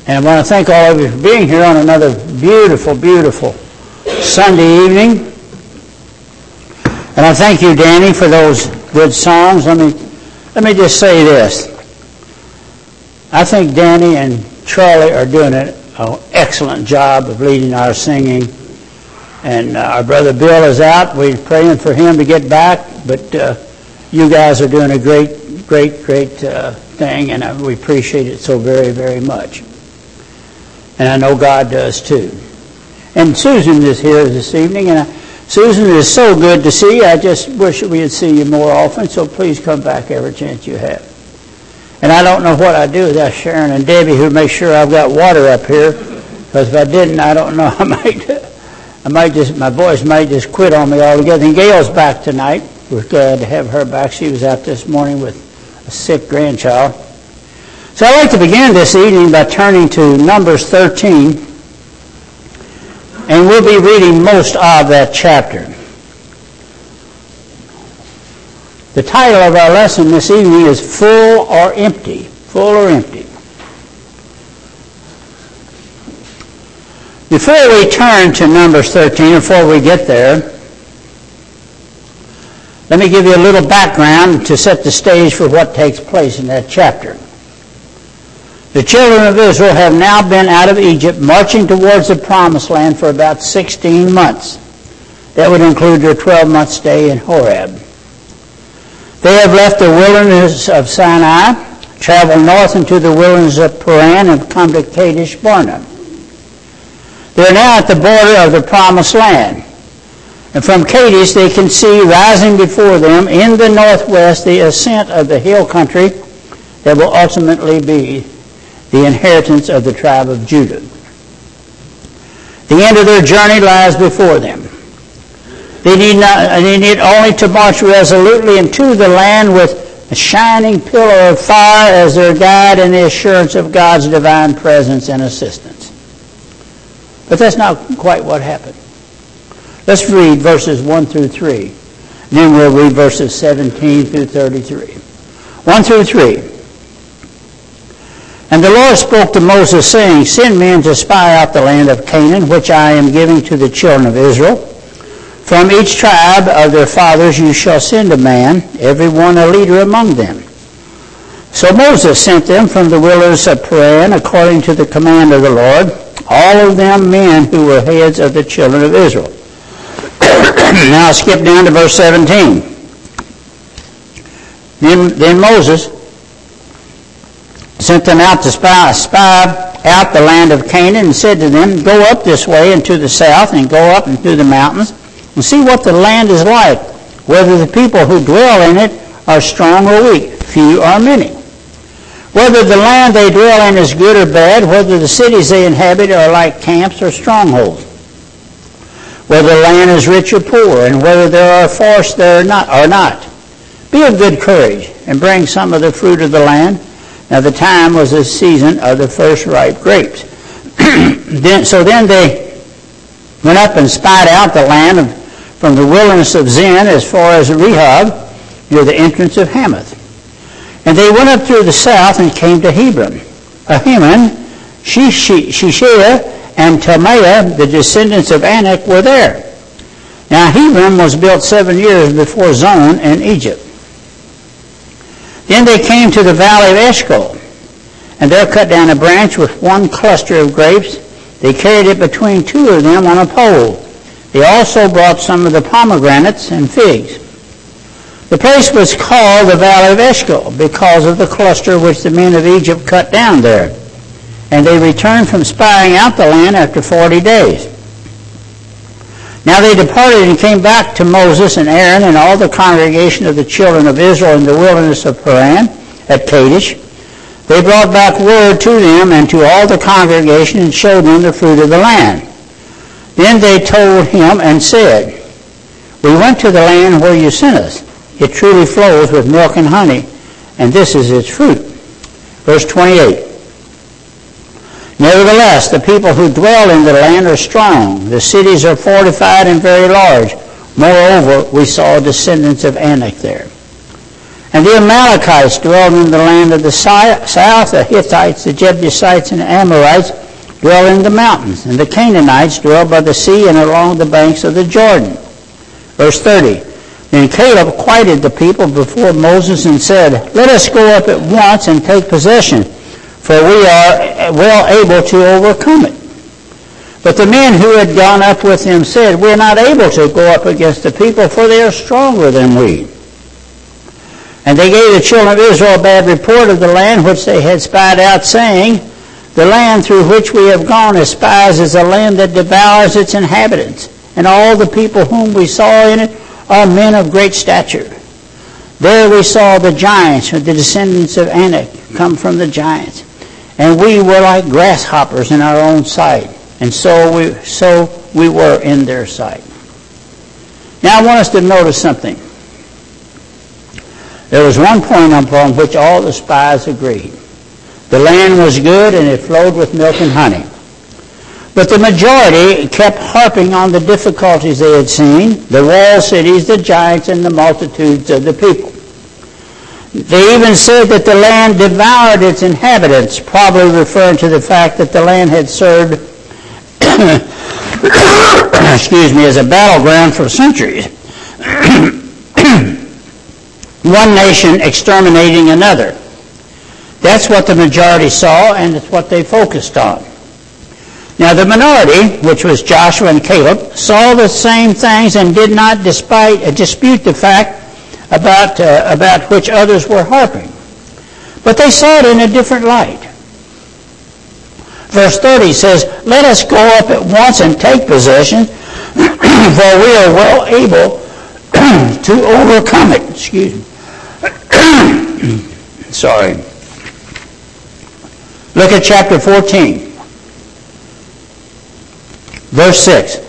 And I want to thank all of you for being here on another beautiful, beautiful Sunday evening. And I thank you, Danny, for those good songs. Let me just say this. I think Danny and Charlie are doing an excellent job of leading our singing. And our brother Bill is out. We're praying for him to get back. But you guys are doing a great thing, and we appreciate it so very, very much. And I know God does too. And Susan is here this evening, and Susan, it is so good to see you. I just wish we would see you more often, so please come back every chance you have. And I don't know what I'd do without Sharon and Debbie, who make sure I've got water up here, because if I didn't, I don't know, my boys might just quit on me altogether. And Gail's back tonight. We're glad to have her back. She was out this morning with a sick grandchild. So I'd like to begin this evening by turning to Numbers 13, and we'll be reading most of that chapter. The title of our lesson this evening is Full or Empty. Full or Empty. Before we turn to Numbers 13, before we get there, let me give you a little background to set the stage for what takes place in that chapter. The children of Israel have now been out of Egypt, marching towards the Promised Land for about 16 months. That would include their 12-month stay in Horeb. They have left the wilderness of Sinai, traveled north into the wilderness of Paran, and come to Kadesh Barnea. They are now at the border of the Promised Land. And from Kadesh they can see rising before them in the northwest the ascent of the hill country that will ultimately be the inheritance of the tribe of Judah. The end of their journey lies before them. They need only to march resolutely into the land with a shining pillar of fire as their guide and the assurance of God's divine presence and assistance. But that's not quite what happened. Let's read verses 1 through 3. Then we'll read verses 17 through 33. 1 through 3. And the Lord spoke to Moses, saying, Send men to spy out the land of Canaan, which I am giving to the children of Israel. From each tribe of their fathers you shall send a man, every one a leader among them. So Moses sent them from the wilderness of Paran, according to the command of the Lord, all of them men who were heads of the children of Israel. Now skip down to verse 17. Then Moses sent them out to spy out the land of Canaan, and said to them, Go up this way into the south, and go up into the mountains, and see what the land is like, whether the people who dwell in it are strong or weak, few or many. Whether the land they dwell in is good or bad, whether the cities they inhabit are like camps or strongholds. Whether the land is rich or poor, and whether there are forests there or not. Be of good courage, and bring some of the fruit of the land. Now the time was the season of the first ripe grapes. So then they went up and spied out the land from the wilderness of Zin as far as Rehob, near the entrance of Hamath. And they went up through the south and came to Hebron. Ahiman, Shishia, and Talmaiah, the descendants of Anak, were there. Now Hebron was built 7 years before Zoan in Egypt. Then they came to the valley of Eshcol, and there cut down a branch with one cluster of grapes. They carried it between two of them on a pole. They also brought some of the pomegranates and figs. The place was called the valley of Eshcol because of the cluster which the men of Egypt cut down there. And they returned from spying out the land after 40 days. Now they departed and came back to Moses and Aaron and all the congregation of the children of Israel in the wilderness of Paran at Kadesh. They brought back word to them and to all the congregation and showed them the fruit of the land. Then they told him and said, We went to the land where you sent us. It truly flows with milk and honey, and this is its fruit. Verse 28. Nevertheless, the people who dwell in the land are strong. The cities are fortified and very large. Moreover, we saw descendants of Anak there. And the Amalekites dwelled in the land of the south. The Hittites, the Jebusites, and the Amorites dwell in the mountains. And the Canaanites dwell by the sea and along the banks of the Jordan. Verse 30. Then Caleb quieted the people before Moses and said, "Let us go up at once and take possession, for we are well able to overcome it." But the men who had gone up with him said, "We are not able to go up against the people, for they are stronger than we." And they gave the children of Israel a bad report of the land which they had spied out, saying, "The land through which we have gone as spies is a land that devours its inhabitants, and all the people whom we saw in it are men of great stature. There we saw the giants, or the descendants of Anak, come from the giants, and we were like grasshoppers in our own sight, and so we were in their sight." Now I want us to notice something. There was one point upon which all the spies agreed. The land was good and it flowed with milk and honey. But the majority kept harping on the difficulties they had seen, the walled cities, the giants, and the multitudes of the people. They even said that the land devoured its inhabitants, probably referring to the fact that the land had served as a battleground for centuries. One nation exterminating another. That's what the majority saw, and it's what they focused on. Now the minority, which was Joshua and Caleb, saw the same things and did not dispute the fact about which others were harping. But they saw it in a different light. Verse 30 says, "Let us go up at once and take possession, for we are well able to overcome it." Excuse me. Sorry. Look at chapter 14. Verse 6.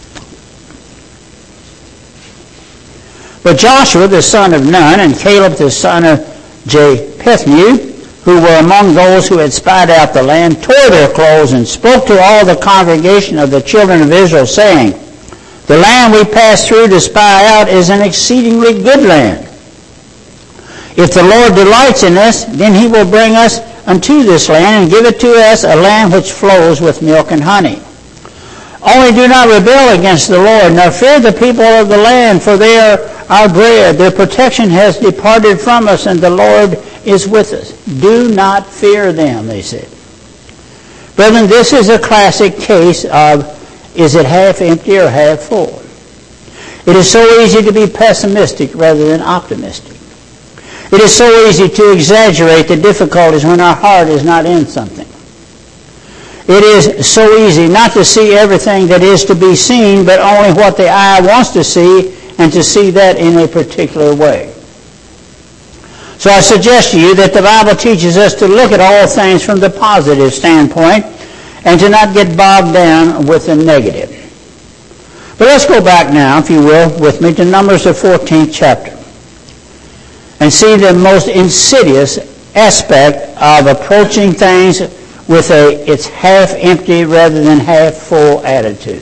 But Joshua the son of Nun and Caleb the son of Jephthah, who were among those who had spied out the land, tore their clothes and spoke to all the congregation of the children of Israel, saying, "The land we passed through to spy out is an exceedingly good land. If the Lord delights in us, then he will bring us unto this land and give it to us, a land which flows with milk and honey. Only do not rebel against the Lord, nor fear the people of the land, for they are our bread. Their protection has departed from us, and the Lord is with us. Do not fear them," they said. Brethren, this is a classic case of, is it half empty or half full? It is so easy to be pessimistic rather than optimistic. It is so easy to exaggerate the difficulties when our heart is not in something. It is so easy not to see everything that is to be seen, but only what the eye wants to see, and to see that in a particular way. So I suggest to you that the Bible teaches us to look at all things from the positive standpoint and to not get bogged down with the negative. But let's go back now, if you will, with me to Numbers the 14th chapter and see the most insidious aspect of approaching things with it's half empty rather than half full attitude.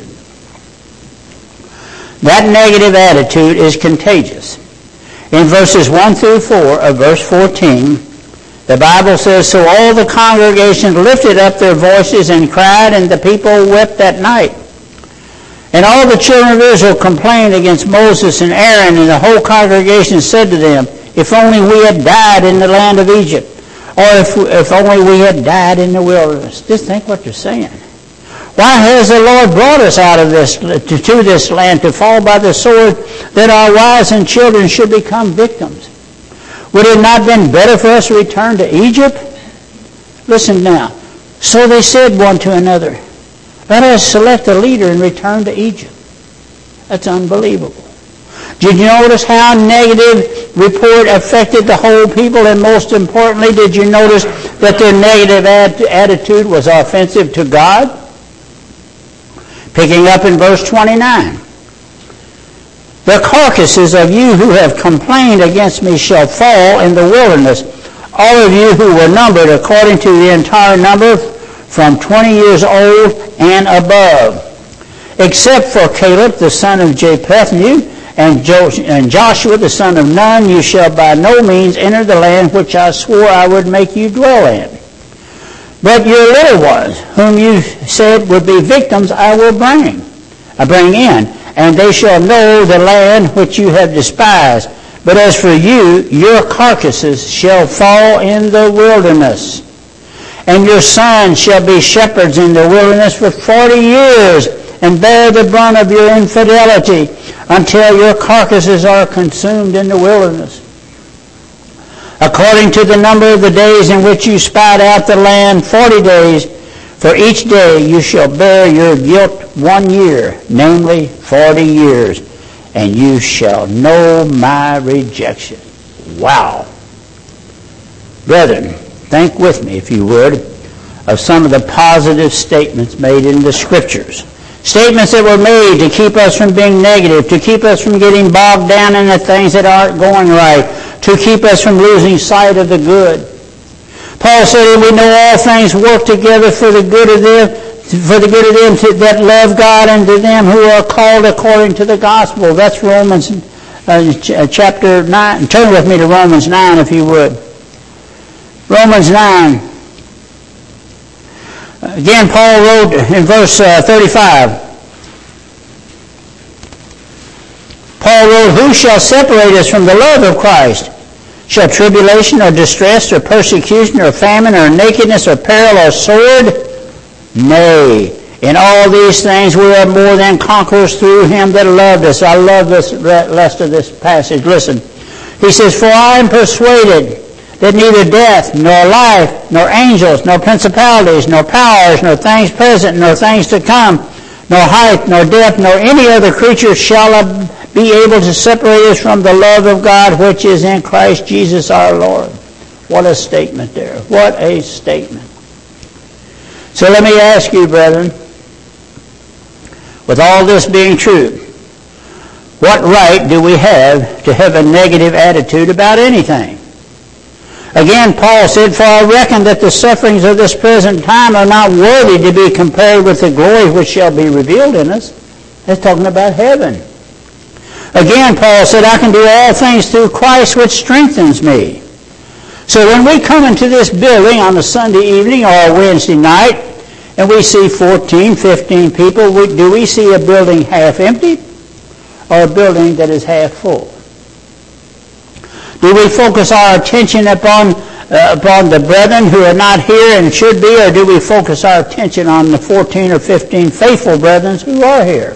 That negative attitude is contagious. In verses 1 through 4 of verse 14, the Bible says, "So all the congregation lifted up their voices and cried, and the people wept that night. And all the children of Israel complained against Moses and Aaron, and the whole congregation said to them, If only we had died in the land of Egypt, or if only we had died in the wilderness." Just think what they're saying. Why has the Lord brought us out of this to this land to fall by the sword, that our wives and children should become victims? Would it not have been better for us to return to Egypt? Listen now. So they said one to another, "Let us select a leader and return to Egypt." That's unbelievable. Did you notice how negative report affected the whole people? And most importantly, did you notice that their negative attitude was offensive to God? Picking up in verse 29. "The carcasses of you who have complained against me shall fall in the wilderness, all of you who were numbered according to the entire number, from 20 years old and above, except for Caleb the son of Jephthah and Joshua the son of Nun, you shall by no means enter the land which I swore I would make you dwell in. But your little ones, whom you said would be victims, I will bring in, and they shall know the land which you have despised. But as for you, your carcasses shall fall in the wilderness, and your sons shall be shepherds in the wilderness for 40 years, and bear the brunt of your infidelity, until your carcasses are consumed in the wilderness. According to the number of the days in which you spied out the land, 40 days, for each day you shall bear your guilt 1 year, namely 40 years, and you shall know my rejection. Wow. Brethren, think with me, if you would, of some of the positive statements made in the Scriptures. Statements that were made to keep us from being negative, to keep us from getting bogged down in the things that aren't going right, to keep us from losing sight of the good. Paul said, we know all things work together for the good of them, that love God, and to them who are called according to the gospel. That's Romans chapter 9. Turn with me to Romans 9, if you would. Romans 9. Again, Paul wrote in verse 35. Paul wrote, who shall separate us from the love of Christ? Shall tribulation or distress or persecution or famine or nakedness or peril or sword? Nay, in all these things we are more than conquerors through him that loved us. I love this rest of this passage. Listen. He says, for I am persuaded that neither death, nor life, nor angels, nor principalities, nor powers, nor things present, nor things to come, nor height, nor depth, nor any other creature shall be able to separate us from the love of God which is in Christ Jesus our Lord. What a statement there. What a statement. So let me ask you, brethren, with all this being true, what right do we have to have a negative attitude about anything? Again, Paul said, for I reckon that the sufferings of this present time are not worthy to be compared with the glory which shall be revealed in us. That's talking about heaven. Again, Paul said, I can do all things through Christ which strengthens me. So when we come into this building on a Sunday evening or a Wednesday night, and we see 14, 15 people, do we see a building half empty or a building that is half full? Do we focus our attention upon the brethren who are not here and should be, or do we focus our attention on the 14 or 15 faithful brethren who are here?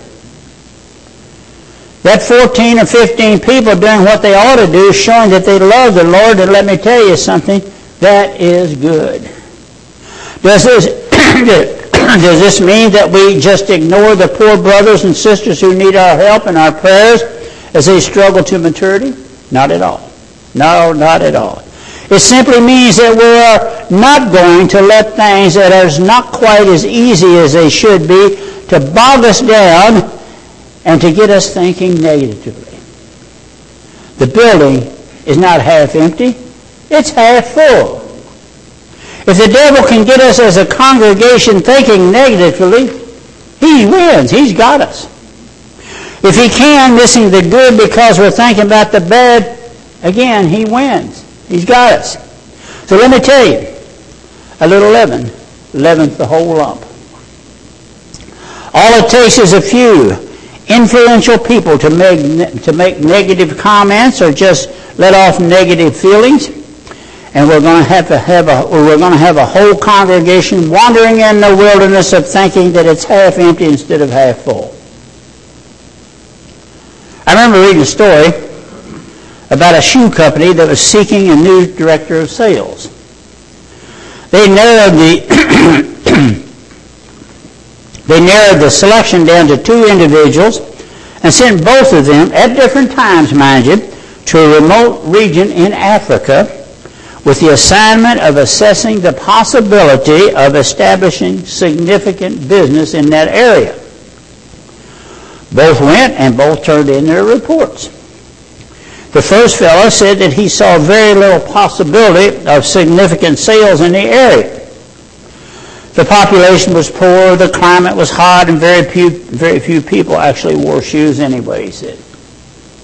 That 14 or 15 people doing what they ought to do, showing that they love the Lord, and let me tell you something, that is good. Does this mean that we just ignore the poor brothers and sisters who need our help and our prayers as they struggle to maturity? Not at all. No, not at all. It simply means that we are not going to let things that are not quite as easy as they should be to bog us down and to get us thinking negatively. The building is not half empty. It's half full. If the devil can get us as a congregation thinking negatively, he wins. He's got us. If he can, missing the good because we're thinking about the bad, again, he wins. He's got us. So let me tell you, a little leaven leavens the whole lump. All it takes is a few influential people to make negative comments or just let off negative feelings, and we're going to have a whole congregation wandering in the wilderness of thinking that it's half empty instead of half full. I remember reading a story about a shoe company that was seeking a new director of sales. They narrowed the selection down to 2 individuals and sent both of them, at different times, mind you, to a remote region in Africa with the assignment of assessing the possibility of establishing significant business in that area. Both went and both turned in their reports. The first fellow said that he saw very little possibility of significant sales in the area. The population was poor, the climate was hot, and very few people actually wore shoes anyway, he said.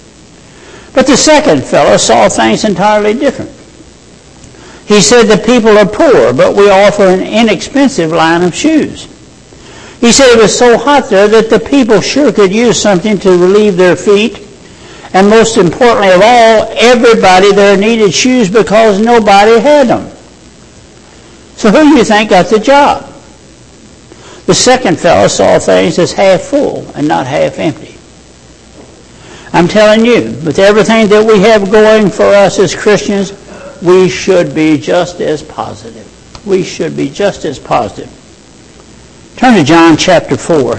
But the second fellow saw things entirely different. He said, the people are poor, but we offer an inexpensive line of shoes. He said it was so hot there that the people sure could use something to relieve their feet. And most importantly of all, everybody there needed shoes because nobody had them. So who do you think got the job? The second fellow saw things as half full and not half empty. I'm telling you, with everything that we have going for us as Christians, we should be just as positive. We should be just as positive. Turn to John chapter 4.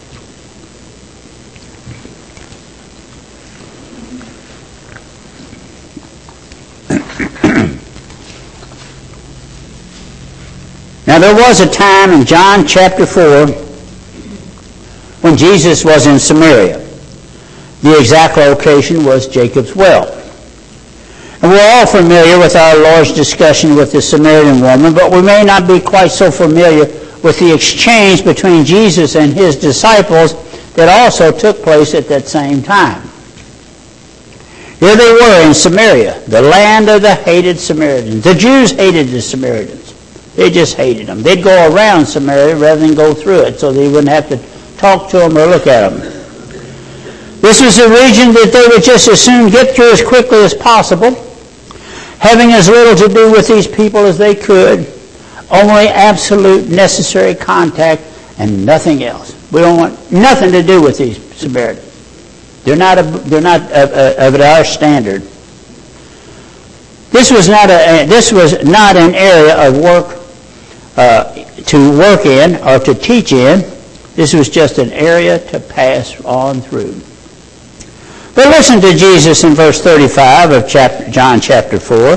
Now there was a time in John chapter 4 when Jesus was in Samaria. The exact location was Jacob's well. And we're all familiar with our Lord's discussion with the Samaritan woman, but we may not be quite so familiar with the exchange between Jesus and his disciples that also took place at that same time. Here they were in Samaria, the land of the hated Samaritans. The Jews hated the Samaritans. They just hated them. They'd go around Samaria rather than go through it, so they wouldn't have to talk to them or look at them. This was a region that they would just as soon get through as quickly as possible, having as little to do with these people as they could, only absolute necessary contact and nothing else. We don't want nothing to do with these Samaritans. They're not of our standard. This was not an area of work to work in or to teach in. This was just an area to pass on through. But listen to Jesus in verse 35 of John chapter 4.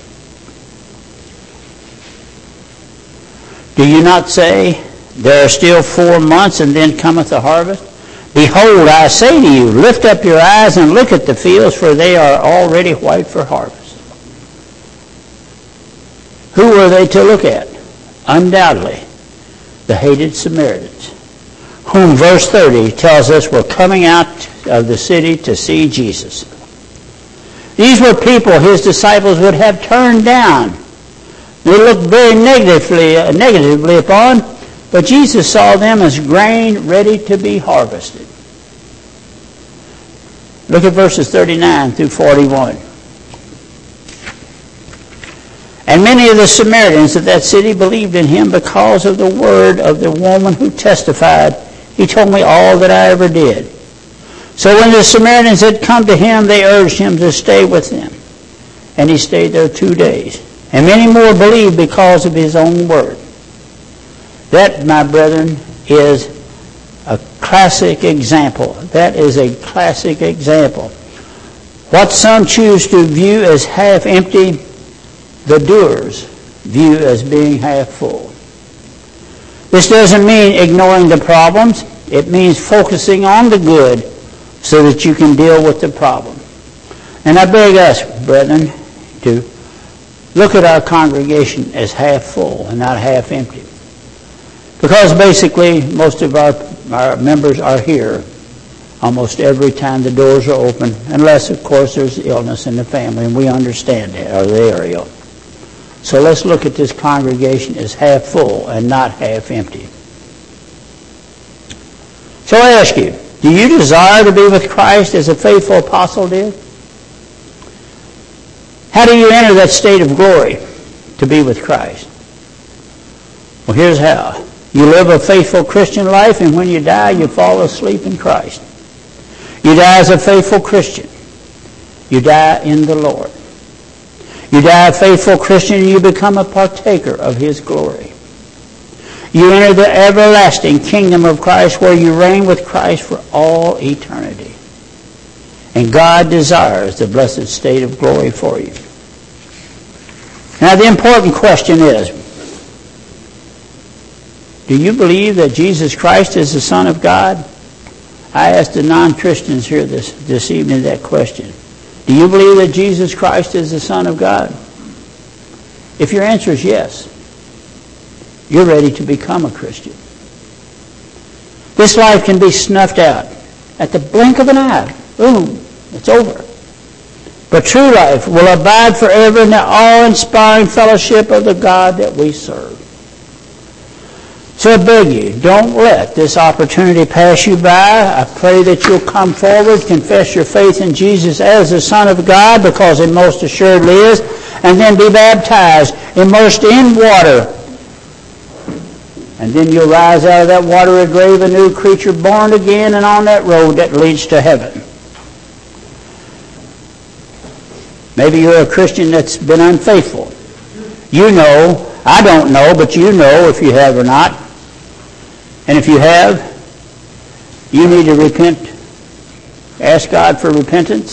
Do you not say, there are still 4 months and then cometh the harvest? Behold, I say to you, lift up your eyes and look at the fields, for they are already white for harvest. Who were they to look at? Undoubtedly, the hated Samaritans, whom verse 30 tells us were coming out of the city to see Jesus. These were people his disciples would have turned down. They looked very negatively upon, but Jesus saw them as grain ready to be harvested. Look at verses 39 through 41. And many of the Samaritans of that city believed in him because of the word of the woman who testified, he told me all that I ever did. So when the Samaritans had come to him, they urged him to stay with them. And he stayed there 2 days. And many more believed because of his own word. That, my brethren, is a classic example. That is a classic example. What some choose to view as half empty, the doers view as being half full. This doesn't mean ignoring the problems. It means focusing on the good so that you can deal with the problem. And I beg us, brethren, to look at our congregation as half full and not half empty. Because basically most of our members are here almost every time the doors are open, unless, of course, there's illness in the family, and we understand that, or they are ill. So let's look at this congregation as half full and not half empty. So I ask you, do you desire to be with Christ as a faithful apostle did? How do you enter that state of glory to be with Christ? Well, here's how. You live a faithful Christian life, and when you die, you fall asleep in Christ. You die as a faithful Christian. You die in the Lord. You die a faithful Christian, and you become a partaker of his glory. You enter the everlasting kingdom of Christ, where you reign with Christ for all eternity. And God desires the blessed state of glory for you. Now the important question is, do you believe that Jesus Christ is the Son of God? I asked the non-Christians here this evening that question. Do you believe that Jesus Christ is the Son of God? If your answer is yes, you're ready to become a Christian. This life can be snuffed out at the blink of an eye. Boom, it's over. but true life will abide forever in the awe-inspiring fellowship of the God that we serve. So I beg you, don't let this opportunity pass you by. I pray that you'll come forward, confess your faith in Jesus as the Son of God, because it most assuredly is, and then be baptized, immersed in water. And then you'll rise out of that watery grave a new creature, born again, and on that road that leads to heaven. Maybe you're a Christian that's been unfaithful. You know, I don't know, but you know if you have or not. And if you have, you need to repent. Ask God for repentance.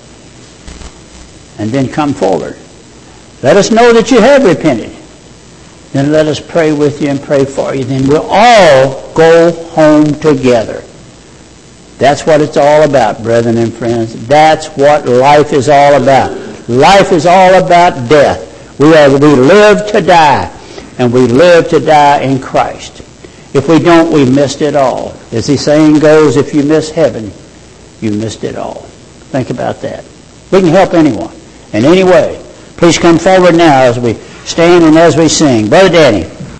And then come forward. Let us know that you have repented. Then let us pray with you and pray for you. Then we'll all go home together. That's what it's all about, brethren and friends. That's what life is all about. Life is all about death. We live to die, and we live to die in Christ. If we don't, we've missed it all. As the saying goes, if you miss heaven, you missed it all. Think about that. We can help anyone in any way. Please come forward now as we stand and as we sing. Brother Danny.